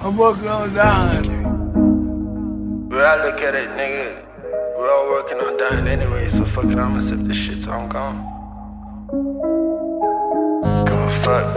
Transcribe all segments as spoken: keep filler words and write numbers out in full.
I'm working on dying. But I look at it, nigga, we're all working on dying anyway, so fuck it, I'ma sip this shit till I'm gone. Give a fuck.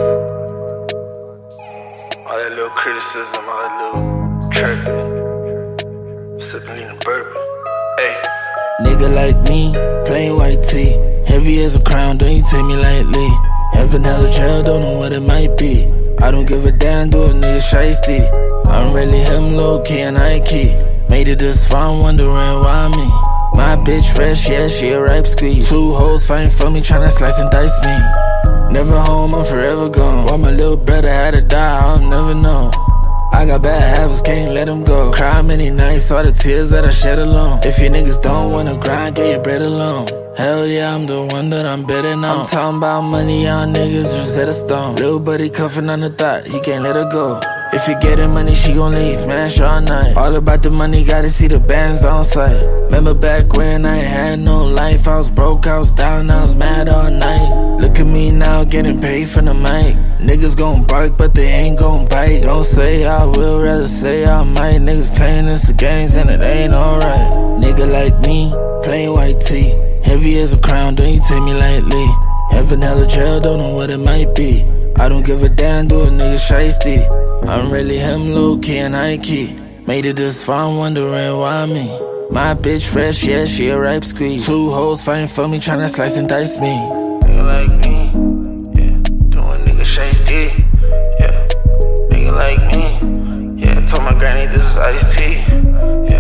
All that little criticism, all that little chirping. Sipping lean and bourbon. Hey. Nigga like me, plain white tee. Heavy as a crown, don't you take me lightly. Heaven, hell, or jail, don't know what it might be. I don't give a damn, do a nigga shiesty. I'm really him, low-key and high-key. Made it this far, I'm wondering why me. My bitch fresh, yeah, she a ripe squeeze. Two hoes fighting for me, tryna slice and dice me. Never home, I'm forever gone. Why my little brother had to die, I'll never know. I got bad habits, can't let them go. Cry many nights, all the tears that I shed alone. If you niggas don't wanna grind, get your bread alone. Hell yeah, I'm the one that I'm better now. I'm talking about money, y'all niggas Rosetta Stone. Little buddy cuffing on the thought, he can't let her go. If you getting money, she gon' leave, smash all night. All about the money, gotta see the bands on sight. Remember back when I ain't had no life, I was broke, I was down, I was mad all night. Look at me now, getting paid from the mic. Niggas gon' bark, but they ain't gon' bite. Don't say I will, rather say I might. Niggas playing this the games and it ain't alright. Nigga like me, plain white tee. Heavy as a crown, don't you take me lightly. Heaven, hell, or jail, don't know what it might be. I don't give a damn, do a nigga shiesty. I'm really him, low-key and high-key. Made it this far, I'm wondering why me. My bitch fresh, yeah, she a ripe squeeze. Two hoes fighting for me, tryna slice and dice me. Nigga like me, yeah, doing nigga shiesty. Yeah, nigga like me, yeah, told my granny this is iced tea. Yeah.